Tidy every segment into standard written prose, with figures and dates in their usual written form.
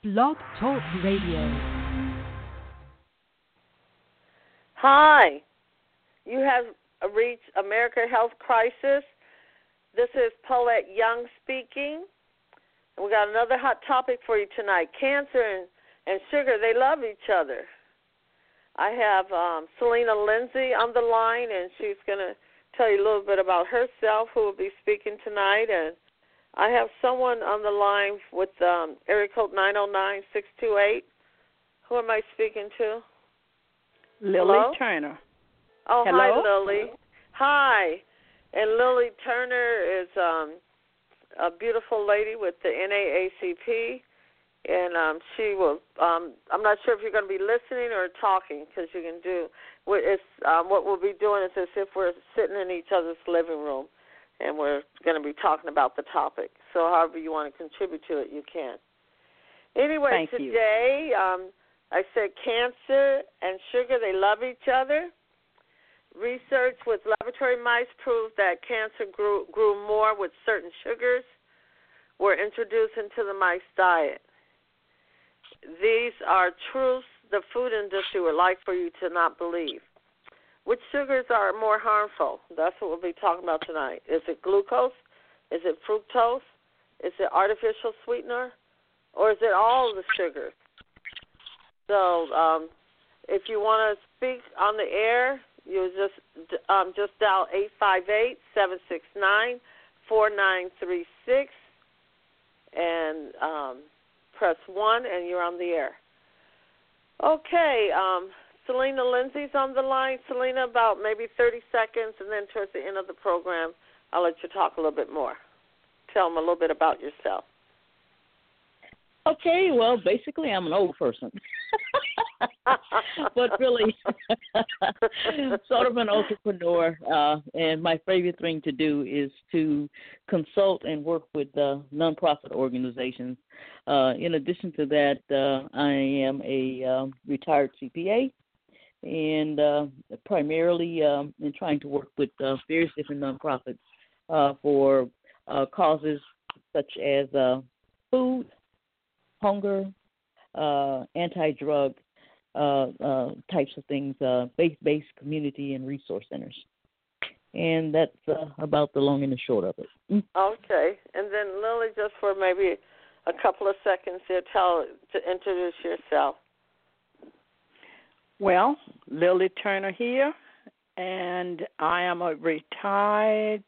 Blog Talk Radio. Hi, you have reached America Health Crisis. This is Paulette Young speaking. And we got another hot topic for you tonight. Cancer and sugar, they love each other. I have Selena Lindsay on the line, and she's going to tell you a little bit about herself, who will be speaking tonight. And I have someone on the line with area code 909-628. Who am I speaking to? Lily Hello? Turner. Oh, Hello? hi, Lily. Hi. And Lily Turner is a beautiful lady with the NAACP, and she will, I'm not sure if you're going to be listening or talking, because you can do, what we'll be doing is as if we're sitting in each other's living room, and we're going to be talking about the topic. So however you want to contribute to it, you can. Anyway, Thank you. today, I said cancer and sugar, they love each other. Research with laboratory mice proved that cancer grew more with certain sugars were introduced into the mice diet. These are truths the food industry would like for you to not believe. Which sugars are more harmful? That's what we'll be talking about tonight. Is it glucose? Is it fructose? Is it artificial sweetener? Or is it all the sugars? So if you want to speak on the air, you just dial 858-769-4936 and press 1, and you're on the air. Okay, Selena Lindsay's on the line. Selena, about maybe 30 seconds, and then towards the end of the program, I'll let you talk a little bit more. Tell them a little bit about yourself. Okay, well, basically I'm an old person, but really sort of an entrepreneur, and my favorite thing to do is to consult and work with nonprofit organizations. In addition to that, I am a retired CPA, and primarily in trying to work with various different nonprofits for causes such as food, hunger, anti-drug types of things, faith-based community and resource centers. And that's about the long and the short of it. Okay. And then, Lily, just for maybe a couple of seconds here, to introduce yourself. Well, Lily Turner here, and I am a retired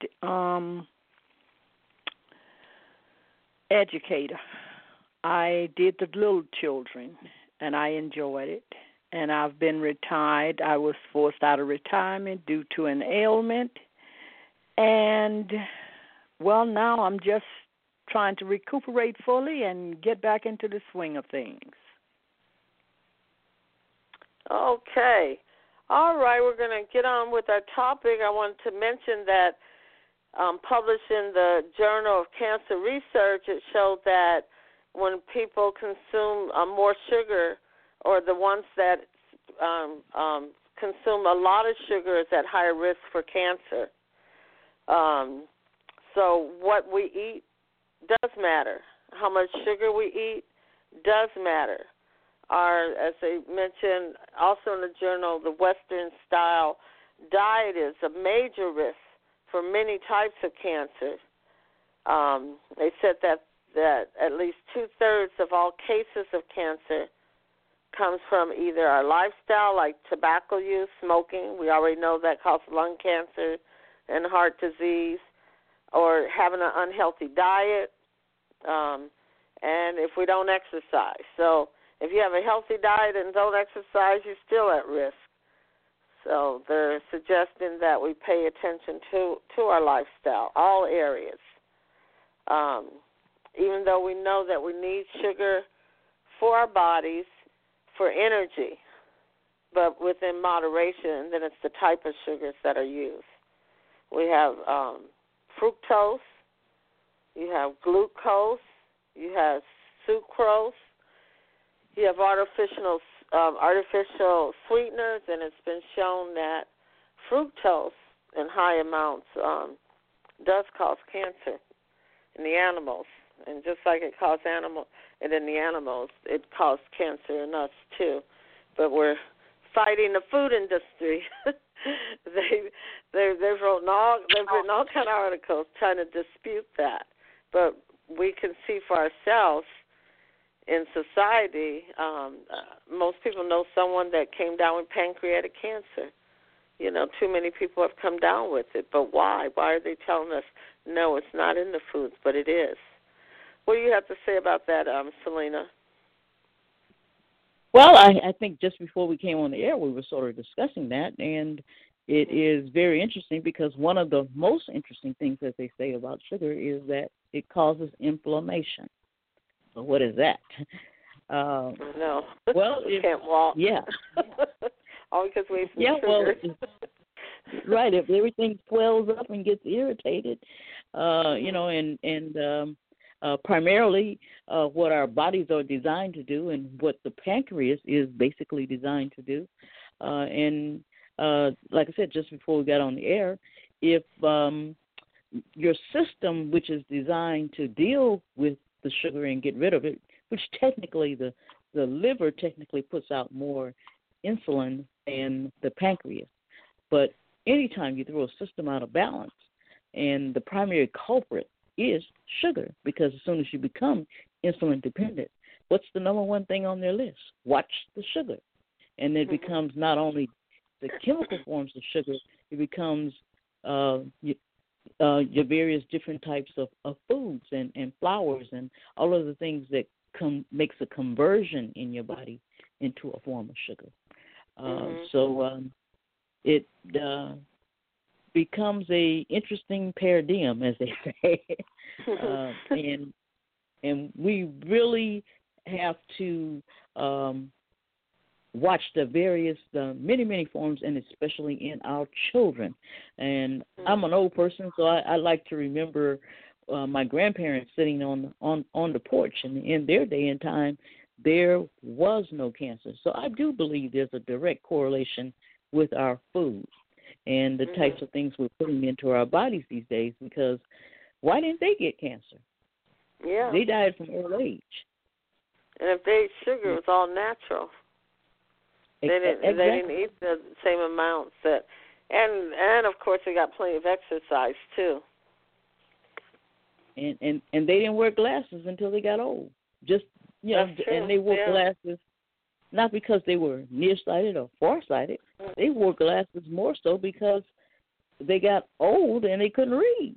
educator. I did the little children, and I enjoyed it. And I've been retired. I was forced out of retirement due to an ailment. And, well, now I'm just trying to recuperate fully and get back into the swing of things. Okay. All right, we're going to get on with our topic. I wanted to mention that published in the Journal of Cancer Research, it showed that when people consume more sugar, or the ones that consume a lot of sugar, is at higher risk for cancer. So what we eat does matter. How much sugar we eat does matter. As they mentioned also in the journal, the Western-style diet is a major risk for many types of cancer. They said that at least 2/3 of all cases of cancer comes from either our lifestyle, like tobacco use, smoking. We already know that causes lung cancer and heart disease, or having an unhealthy diet, and if we don't exercise. So if you have a healthy diet and don't exercise, you're still at risk. So they're suggesting that we pay attention to our lifestyle, all areas. Even though we know that we need sugar for our bodies, for energy, but within moderation, and then it's the type of sugars that are used. We have fructose, you have glucose, you have sucrose, you have artificial sweeteners, and it's been shown that fructose in high amounts does cause cancer in the animals. And just like it causes and in the animals. It caused cancer in us too, but we're fighting the food industry. they've written all kind of articles trying to dispute that, but we can see for ourselves in society. Most people know someone that came down with pancreatic cancer. You know, too many people have come down with it. But why? Why are they telling us, no, it's not in the foods, but it is? What do you have to say about that, Selena? Well, I think just before we came on the air, we were sort of discussing that, and it is very interesting because one of the most interesting things that they say about sugar is that it causes inflammation. So what is that? No. Well, you can't walk. Yeah. All because we ate some sugar. Well, right. If everything swells up and gets irritated, primarily what our bodies are designed to do and what the pancreas is basically designed to do. Like I said, just before we got on the air, if your system, which is designed to deal with the sugar and get rid of it, which technically the liver technically puts out more insulin than the pancreas. But anytime you throw a system out of balance, and the primary culprit is sugar, because as soon as you become insulin dependent, what's the number one thing on their list? Watch the sugar. And it becomes not only the chemical forms of sugar, it becomes your various different types of foods and flours and all of the things that makes a conversion in your body into a form of sugar. So it becomes a interesting paradigm, as they say, and we really have to watch the many forms, and especially in our children. And I'm an old person, so I like to remember my grandparents sitting on the porch, and in their day and time, there was no cancer. So I do believe there's a direct correlation with our food and the types of things we're putting into our bodies these days, because why didn't they get cancer? Yeah. They died from old age. And if they ate sugar, it was all natural. They didn't eat the same amounts and of course they got plenty of exercise too. And they didn't wear glasses until they got old. And they wore glasses not because they were nearsighted or farsighted. They wore glasses more so because they got old and they couldn't read.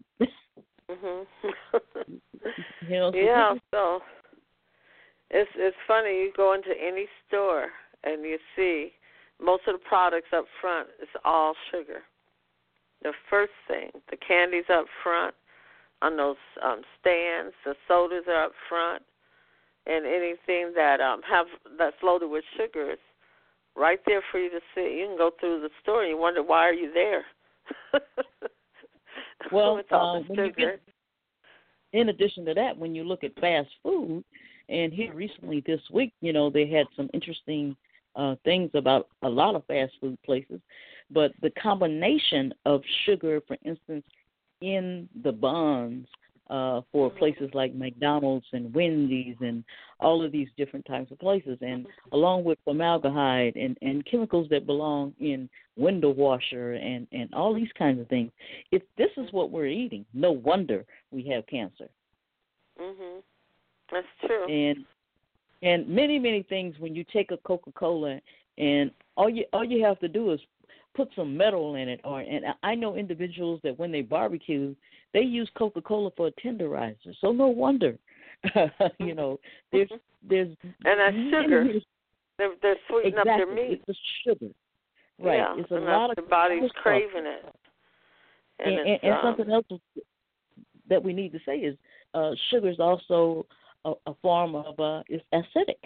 So it's funny. You go into any store and you see most of the products up front is all sugar. The first thing, the candy's up front on those stands. The sodas are up front, and anything that's loaded with sugar is right there for you to see. You can go through the store and you wonder, why are you there? Well, in addition to that, when you look at fast food, and here recently this week, they had some interesting things about a lot of fast food places, but the combination of sugar, for instance, in the buns for places like McDonald's and Wendy's and all of these different types of places, and along with formaldehyde and chemicals that belong in window washer and all these kinds of things. If this is what we're eating, no wonder we have cancer. That's true. And many things, when you take a Coca-Cola, and all you have to do is put some metal in it, and I know individuals that when they barbecue, they use Coca-Cola for a tenderizer. So no wonder, there's and that's sugar. They're sweetening up their meat. It's the sugar, right? Yeah, it's a lot of the body's craving it. And something else that we need to say is sugar is also a form of it's acidic.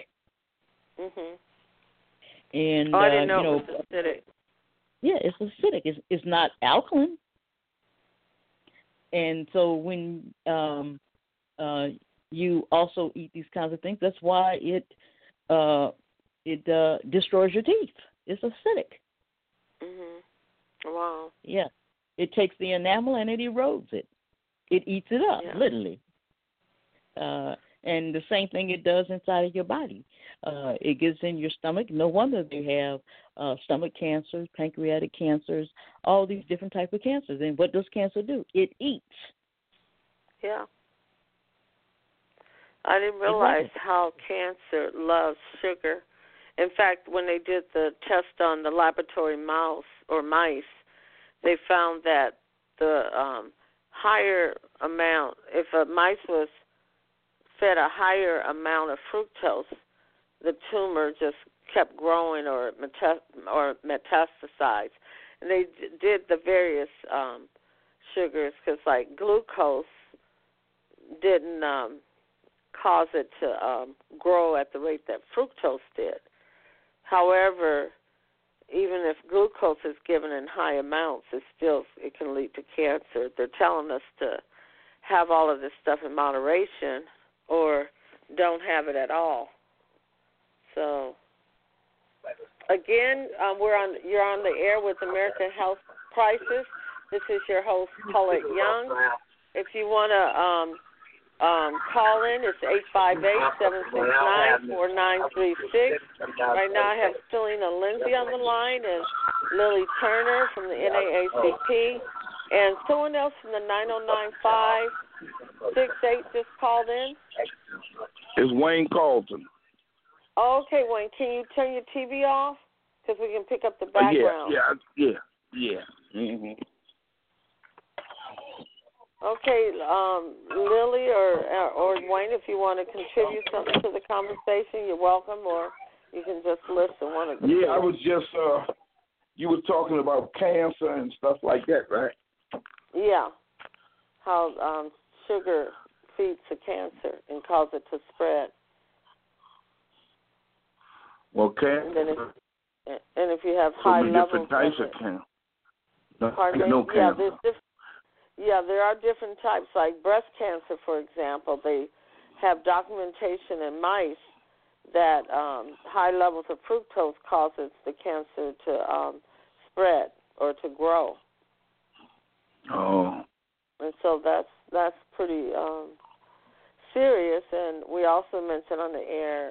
And I didn't know it was acidic. Yeah, it's acidic. It's not alkaline. And so when you also eat these kinds of things, that's why it destroys your teeth. It's acidic. Wow. Yeah. It takes the enamel and it erodes it. It eats it up, literally. And the same thing it does inside of your body. It gets in your stomach. No wonder they have stomach cancers, pancreatic cancers, all these different types of cancers. And what does cancer do? It eats. Yeah. I didn't realize how cancer loves sugar. In fact, when they did the test on the laboratory mice, they found that the higher amount, if a mice was fed a higher amount of fructose, the tumor just kept growing or metastasized. And they did the various sugars because, like, glucose didn't cause it to grow at the rate that fructose did. However, even if glucose is given in high amounts, it can lead to cancer. They're telling us to have all of this stuff in moderation or don't have it at all. So, again, you're on the air with American Health Crisis. This is your host, Paulette Young. If you want to call in, it's 858-769-4936. Right now I have Selena Lindsay on the line and Lily Turner from the NAACP. And someone else from the 909-568 just called in. It's Wayne Carlton. Oh, okay, Wayne. Can you turn your TV off? Because we can pick up the background. Yeah. Mm-hmm. Okay, Lily or Wayne, if you want to contribute something to the conversation, you're welcome, or you can just listen. One of the two. I was just, you were talking about cancer and stuff like that, right? Yeah, how sugar feeds the cancer and causes it to spread. Okay. And if you have high levels different types of cancer. Yeah, there are different types, like breast cancer, for example. They have documentation in mice that high levels of fructose causes the cancer to spread or to grow. Oh. And so that's pretty serious. And we also mentioned on the air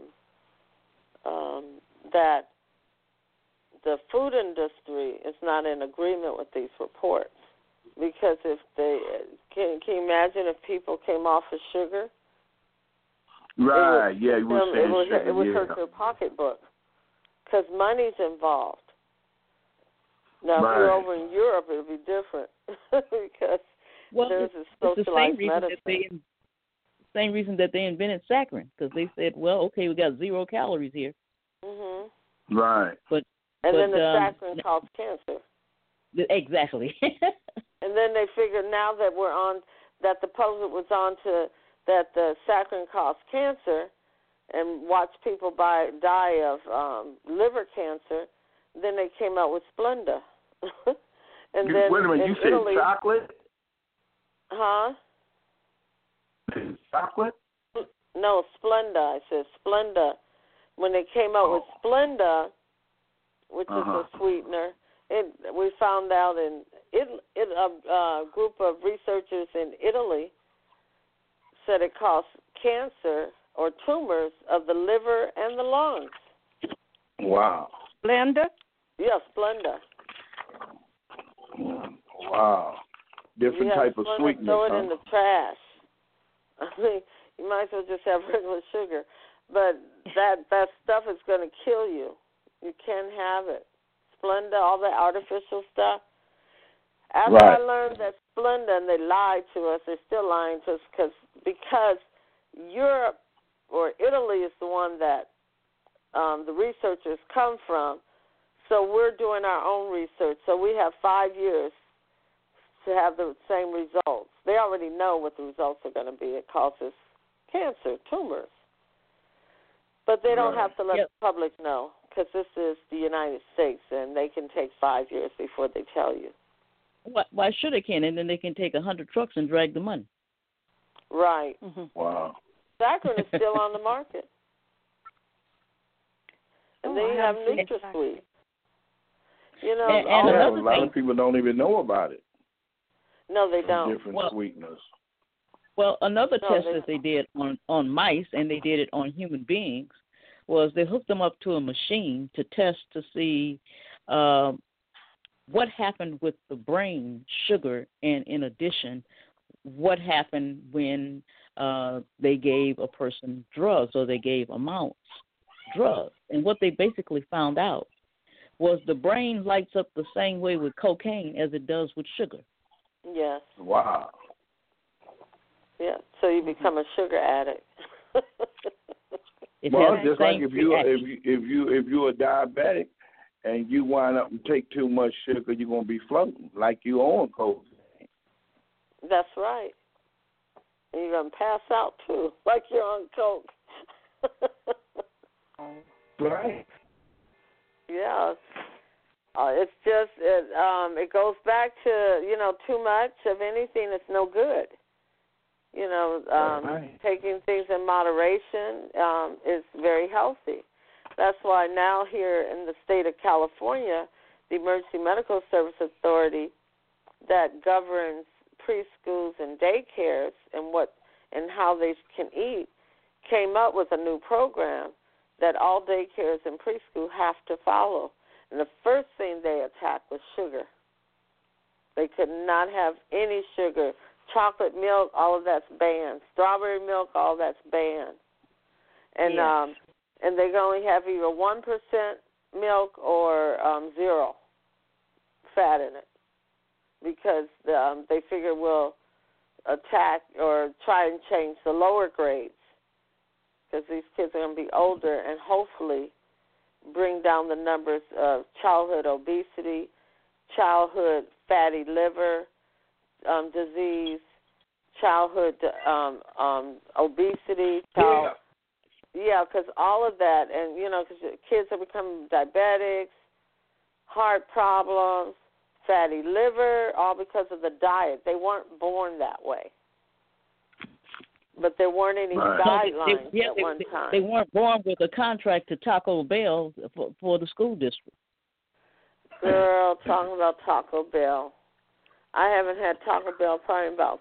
that the food industry is not in agreement with these reports. Because if they can you imagine if people came off of sugar? Right. You were saying it would hurt their pocketbook because money's involved. Now, if you're over in Europe, it'll be different because there's a socialized medicine. Same reason that they invented saccharin, because they said, well, okay, we got 0 calories here. Mhm. Right. Then the saccharin caused cancer. Exactly. And then they figured now that that the public was on to that the saccharin caused cancer and watched people die of liver cancer, then they came out with Splenda. And then wait a minute, you said chocolate? Huh? Chocolate? No, Splenda. I said Splenda. When they came out with Splenda, which is a sweetener, we found out a group of researchers in Italy said it caused cancer or tumors of the liver and the lungs. Wow. Splenda? Yeah, Splenda. Wow. Different type of sweetness. Throw it in the trash. I mean, you might as well just have regular sugar. But that stuff is going to kill you. You can't have it. Splenda, all the artificial stuff. After I learned that Splenda, and they lied to us, they're still lying to us because Europe or Italy is the one that the researchers come from. So we're doing our own research. So we have 5 years to have the same results. They already know what the results are going to be. It causes cancer, tumors. But they don't have to let the public know because this is the United States, and they can take 5 years before they tell you. Why should they can? And then they can take 100 trucks and drag the money. Right. Mm-hmm. Wow. Saccharin is still on the market. And then you have NutraSweet. You know, and a lot of people don't even know about it. No, they don't. Different sweeteners. Well, another test they, that they did on mice, and they did it on human beings, was they hooked them up to a machine to test to see what happened with the brain sugar, and in addition, what happened when they gave a person drugs or they gave a mouse drugs. And what they basically found out was the brain lights up the same way with cocaine as it does with sugar. yes. Wow. Yeah, so you become a sugar addict. It Well, has the just like same if you're reaction. a diabetic and you wind up and take too much sugar, you're gonna be floating like you on coke. That's right. And you're going to pass out, too, like you're on coke. Right. Yeah. It's just, it goes back to, too much of anything is no good. Right. Taking things in moderation is very healthy. That's why now here in the state of California, the Emergency Medical Service Authority that governs preschools and daycares and how they can eat came up with a new program that all daycares and preschool have to follow. And the first thing they attacked was sugar. They could not have any sugar. Chocolate milk, all of that's banned. Strawberry milk, all that's banned. And Yes. And they can only have either 1% milk or 0 fat in it, because they figure we'll attack or try and change the lower grades, because these kids are going to be older, and hopefully bring down the numbers of childhood obesity, childhood fatty liver disease, childhood obesity, yeah, because all of that, and, because kids are becoming diabetics, heart problems, fatty liver, all because of the diet. They weren't born that way. But there weren't any guidelines at one time. They weren't born with a contract to Taco Bell for the school district. Girl, talking about Taco Bell. I haven't had Taco Bell probably about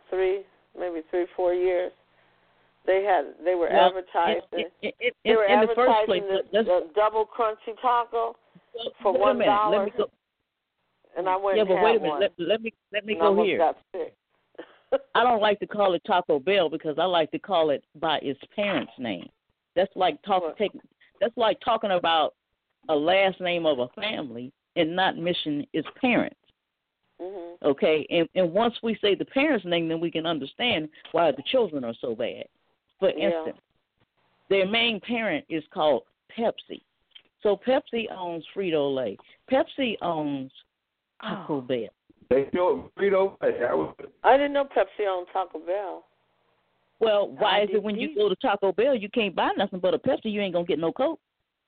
4 years. They were advertising. They were advertising the double crunchy taco for $1. And I went and had wait a minute. one. Let me go here. Got sick. I don't like to call it Taco Bell because I like to call it by its parent's name. That's like That's like talking about a last name of a family and not mention its parents. Mm-hmm. Okay, and once we say the parent's name, then we can understand why the children are so bad. For instance, their main parent is called Pepsi. So Pepsi owns Frito-Lay. Pepsi owns Taco Bell. They do Frito-Lay. I didn't know Pepsi owned Taco Bell. Well, why is it when you go to Taco Bell, you can't buy nothing but a Pepsi, you ain't going to get no Coke?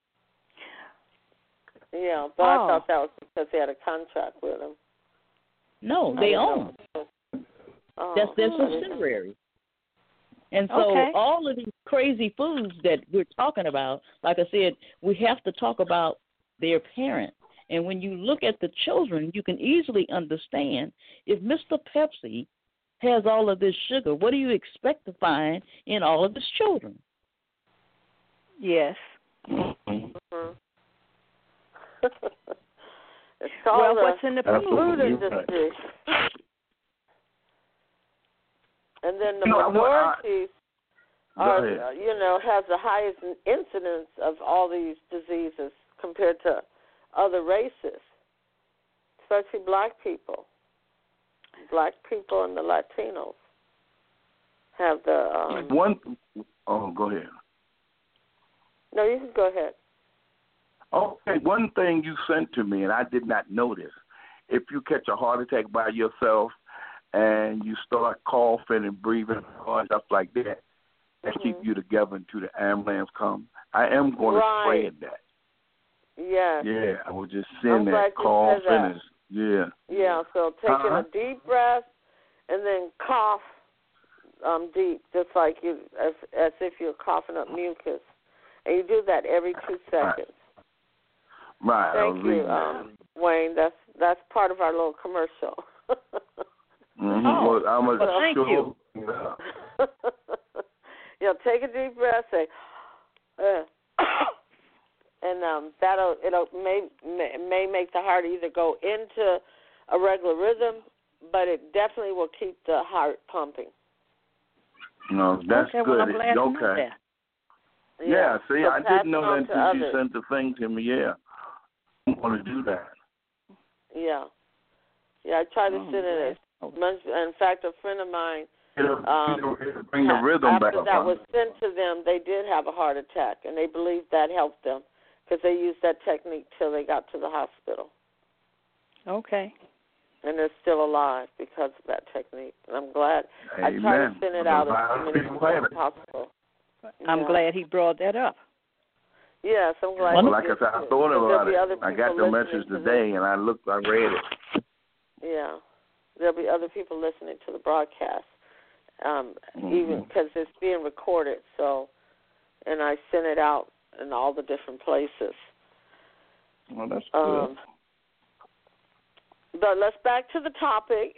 Yeah, but I thought that was because they had a contract with them. No, they own them. That's their subsidiary. And so all of these crazy foods that we're talking about, like I said, we have to talk about their parents. And when you look at the children, you can easily understand if Mr. Pepsi has all of this sugar, what do you expect to find in all of his children? Yes. Mm-hmm. It's called what's in the food industry. And then the minorities has the highest incidence of all these diseases compared to other races, especially black people. Black people and the Latinos have the go ahead. No, you can go ahead. Okay, one thing you sent to me, and I did not notice, if you catch a heart attack by yourself and you start coughing and breathing hard, stuff like that, that keep you together until the ambulance comes. I am going to spread that. Yes. Yeah, I was just saying that coughing. Yeah, so taking a deep breath and then cough deep, just like you, as if you're coughing up mucus. And you do that every 2 seconds. Right. Thank you, Wayne. That's part of our little commercial. Well, thank you. Take a deep breath. Say, and it'll may make the heart either go into a regular rhythm, but it definitely will keep the heart pumping. No, that's okay, good. Well, I'm glad to know that. Yeah, see, so I didn't know that until others. you sent the thing to me. Yeah, I'm going to do that. Yeah, I try to send it as much. In fact, a friend of mine, It'll bring the rhythm back. after that was sent to them, they did have a heart attack, and they believed that helped them because they used that technique till they got to the hospital. Okay. And they're still alive because of that technique. And I'm glad. Amen. I try to send it out as many times as possible. I'm glad he brought that up. Yes, I'm glad. Well, like I said, I thought about it. I got the message to today, and I read it. Yeah, there'll be other people listening to the broadcast, even because it's being recorded. So, and I sent it out in all the different places. Well, that's good. But let's back to the topic.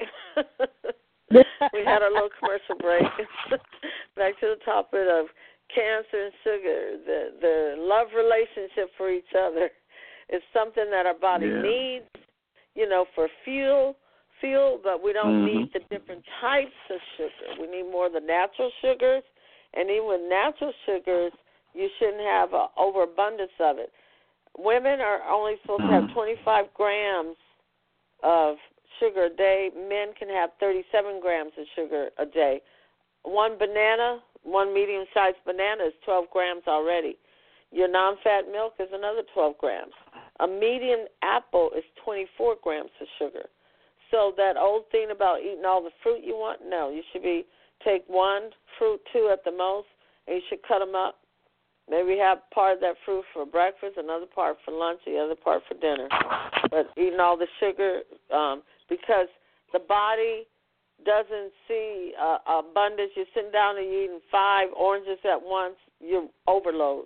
We had our little commercial break. Back to the topic of cancer and sugar. The love relationship for each other is something that our body needs, for fuel, but we don't need the different types of sugar. We need more of the natural sugars, and even with natural sugars, you shouldn't have an overabundance of it. Women are only supposed to have 25 grams of sugar a day. Men can have 37 grams of sugar a day. One medium-sized banana is 12 grams already. Your non-fat milk is another 12 grams. A medium apple is 24 grams of sugar. So that old thing about eating all the fruit you want, no. You should take one fruit, two at the most, and you should cut them up. Maybe have part of that fruit for breakfast, another part for lunch, the other part for dinner. But eating all the sugar, because the body doesn't see abundance. You're sitting down and you're eating 5 oranges at once, you overload.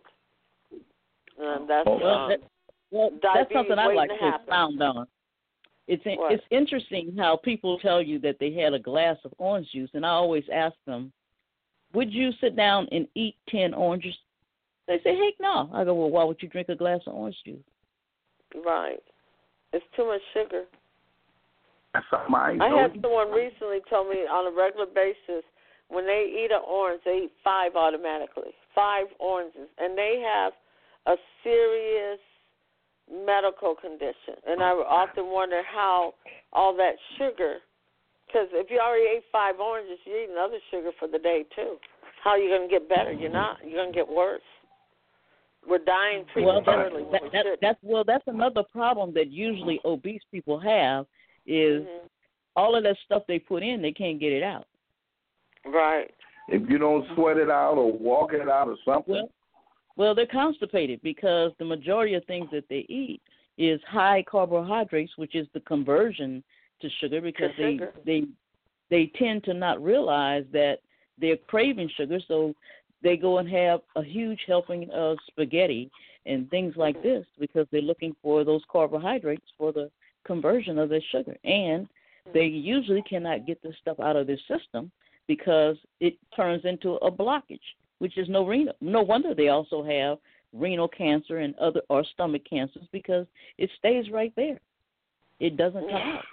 And that's that's something I'd like to expound on. It's What? interesting how people tell you that they had a glass of orange juice, and I always ask them, would you sit down and eat 10 oranges? They say, heck no. I go, well, why would you drink a glass of orange juice? Right. It's too much sugar. That's something I had someone recently tell me on a regular basis, when they eat an orange, they eat 5 automatically, 5 oranges, and they have a serious medical condition. And I often wonder how all that sugar, because if you already ate 5 oranges, you're eating other sugar for the day too. How are you going to get better? You're not. You're going to get worse. We're dying prematurely. That's another problem that usually obese people have is all of that stuff they put in, they can't get it out. Right. If you don't sweat it out or walk it out or something. Well, they're constipated because the majority of things that they eat is high carbohydrates, which is the conversion to sugar, because they tend to not realize that they're craving sugar, so they go and have a huge helping of spaghetti and things like this because they're looking for those carbohydrates for the conversion of their sugar. And they usually cannot get this stuff out of their system because it turns into a blockage, which is no wonder they also have renal cancer and or stomach cancers because it stays right there. It doesn't come out.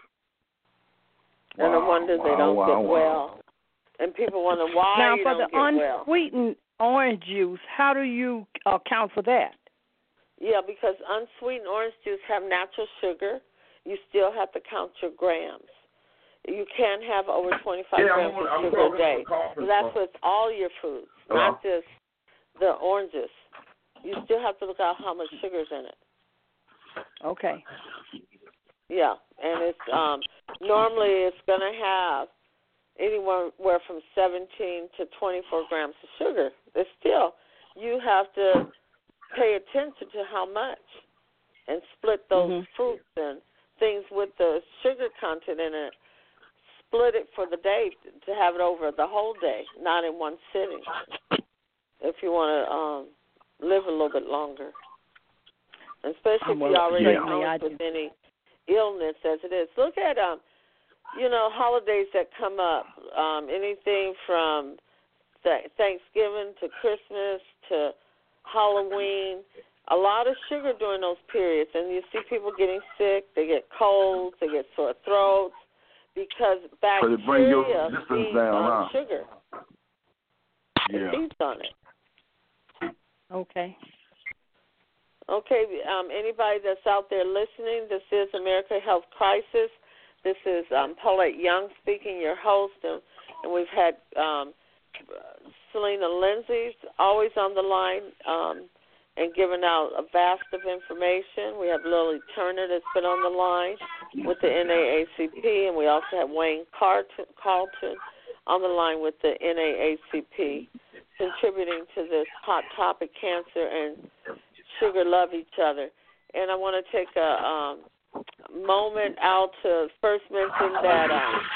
And no wonder they don't get well. And people wonder why now, you for don't the get well. unsweetened orange juice, how do you account for that? Yeah, because unsweetened orange juice have natural sugar. You still have to count your grams. You can't have over 25 grams of sugar a day. So that's with all your foods, not just the oranges. You still have to look at how much sugar's in it. Okay. Yeah, and it's normally it's going to have anywhere from 17 to 24 grams of sugar. But still, you have to pay attention to how much and split those fruits and things with the sugar content in it. Split it for the day to have it over the whole day, not in one sitting, if you want to live a little bit longer. And especially if you already know with any illness as it is. Look at holidays that come up, anything from Thanksgiving to Christmas to Halloween. A lot of sugar during those periods, and you see people getting sick. They get colds, they get sore throats because bacteria feeds on sugar. Yeah. It feeds on it. Okay. Okay, anybody that's out there listening, this is America Health Crisis. This is Paulette Young speaking, your host, and we've had Selena Lindsay always on the line and giving out a vast of information. We have Lily Turner that's been on the line with the NAACP, and we also have Wayne Carlton on the line with the NAACP, contributing to this hot topic, cancer and sugar love each other. And I want to take a moment out to first mention that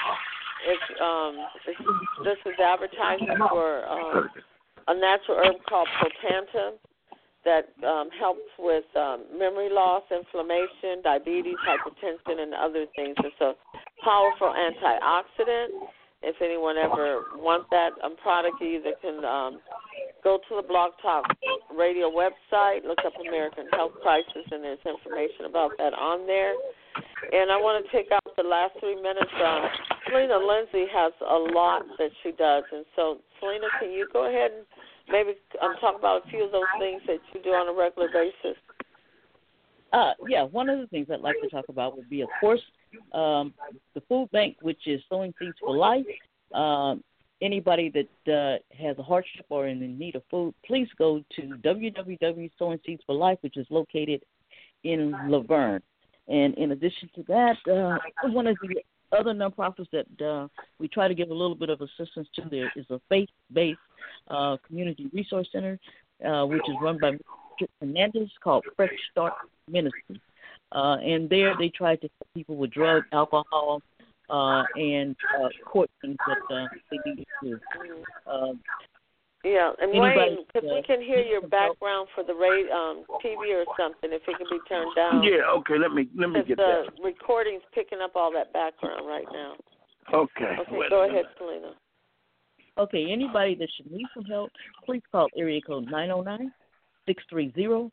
this is advertising for a natural herb called Protandim that helps with memory loss, inflammation, diabetes, hypertension, and other things. It's a powerful antioxidant. If anyone ever wants that product, you either can go to the Blog Talk Radio website, look up American Health Crisis, and there's information about that on there. And I want to take out the last 3 minutes. Selena Lindsay has a lot that she does. And so, Selena, can you go ahead and maybe talk about a few of those things that you do on a regular basis? Yeah, one of the things I'd like to talk about would be, of course, the food bank, which is Sowing Seeds for Life. Anybody that has a hardship or in need of food, please go to www.Sowing Seeds for Life, which is located in Laverne. And in addition to that, one of the other nonprofits that we try to give a little bit of assistance to there is a faith-based community resource center, which is run by Mr. Hernandez, called Fresh Start Ministry. And there they try to help people with drug, alcohol, and court things that they need to do. Yeah, and Wayne, because we can hear your background for the TV or something, if it can be turned down. Yeah, okay, let me get that. The recording's picking up all that background right now. Okay. Okay, go ahead, Selena. Okay, anybody that should need some help, please call area code 909-630-2662.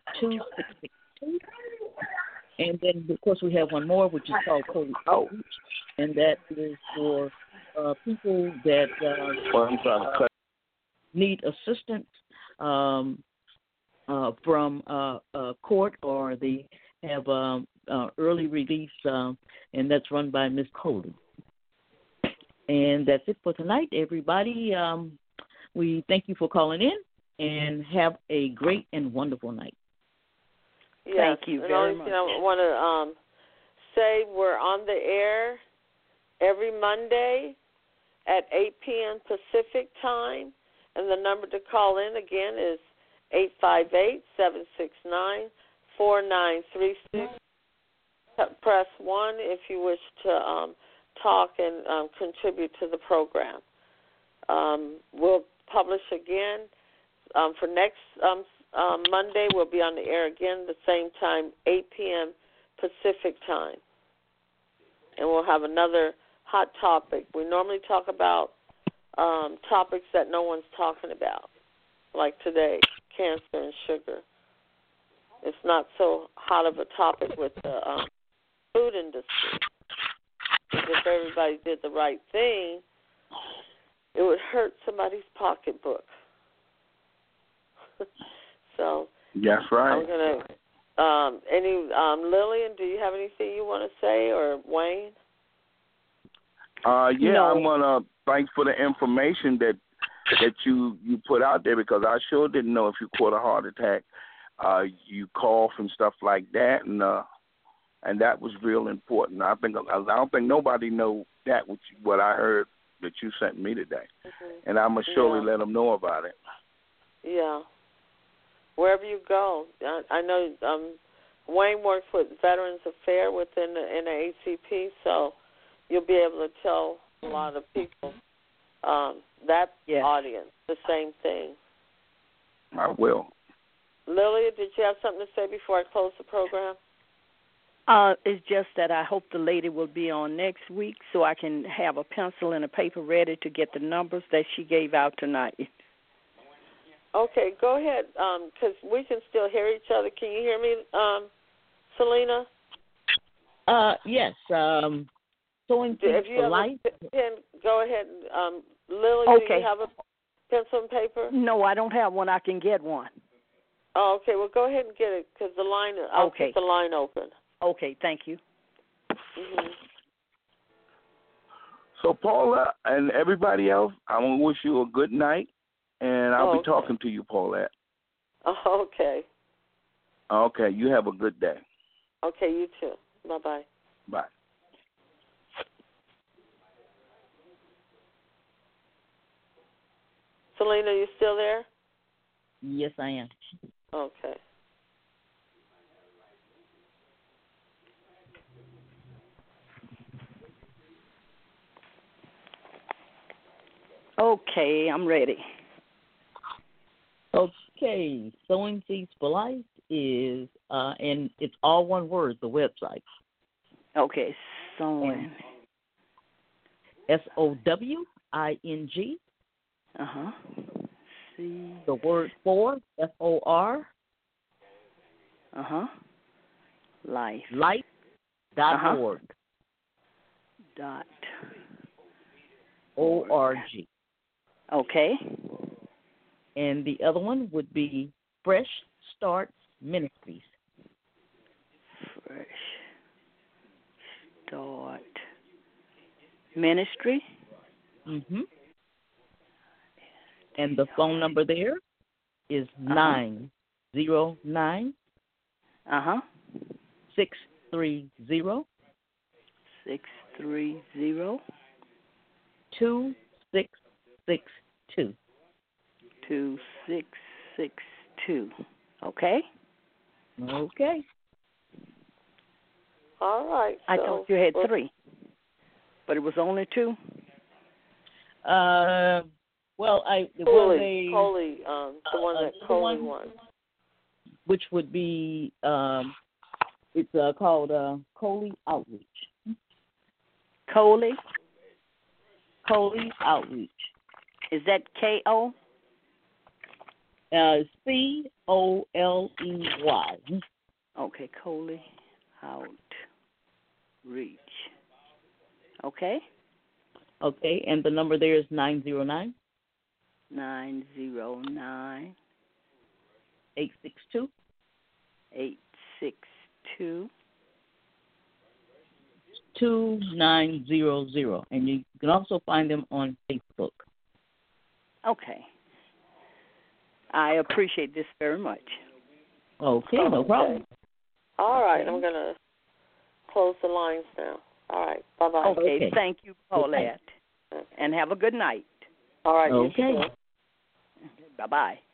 And then, of course, we have one more, which is called COVID Outreach, and that is for people that need assistance from court, or they have early release, and that's run by Ms. Coley. And that's it for tonight, everybody. We thank you for calling in, and have a great and wonderful night. Yes. Thank you very much. I want to say we're on the air every Monday at 8 p.m. Pacific time, and the number to call in again is 858-769-4936. Press 1 if you wish to talk and contribute to the program. We'll publish again for next Monday. We'll be on the air again the same time, 8 p.m. Pacific time. And we'll have another hot topic. We normally talk about topics that no one's talking about, like today, cancer and sugar. It's not so hot of a topic with the food industry. If everybody did the right thing, it would hurt somebody's pocketbook. So that's right. I'm gonna. Lillian, do you have anything you want to say, or Wayne? Yeah, No. I want to thanks for the information that you put out there, because I sure didn't know if you caught a heart attack, you cough and stuff like that, and that was real important. I don't think nobody know that what I heard that you sent me today, and I'm gonna surely let them know about it. Yeah. Wherever you go, I know Wayne works with Veterans Affairs within the NAACP, so you'll be able to tell a lot of people, that audience, the same thing. I will. Lilia, did you have something to say before I close the program? It's just that I hope the lady will be on next week so I can have a pencil and a paper ready to get the numbers that she gave out tonight. Okay, go ahead, because we can still hear each other. Can you hear me, Selena? Yes. Sowing Seeds If you for have Life. a pen, go ahead. Lily, Okay. do you have a pencil and paper? No, I don't have one. I can get one. Oh, okay. Well, go ahead and get it because the line. I'll keep the line open. Okay, thank you. Mm-hmm. So, Paula and everybody else, I want to wish you a good night, and I'll be Okay. talking to you, Paulette. Oh, okay. Okay, you have a good day. Okay, you too. Bye-bye. Bye. Selena, you still there? Yes, I am. Okay. Okay, I'm ready. Okay, Sowing Seeds for Life is, and it's all one word, the website. Okay, sowing. SOWING, See. the word for, FOR, Life. life.org. Dot. ORG. Okay. And the other one would be Fresh Starts Ministries. Fresh Start Ministry. Mm-hmm. And the phone number there is 909 630 630 2662. 2662. Okay. Okay. All right. I thought you had 3, but it was only 2. Well, Coley, the one that Coley won. Which would be, it's called Coley Outreach. Coley? Coley Outreach. Is that K-O? COLEY. Okay, Coley Outreach. Okay. Okay, and the number there is 909 909 862 862 2900, and you can also find them on Facebook. Okay. I appreciate this very much. Okay, no problem. All right, I'm going to close the lines now. All right, bye-bye. Okay. Thank you, Paulette, and have a good night. All right, okay. you too. Bye-bye.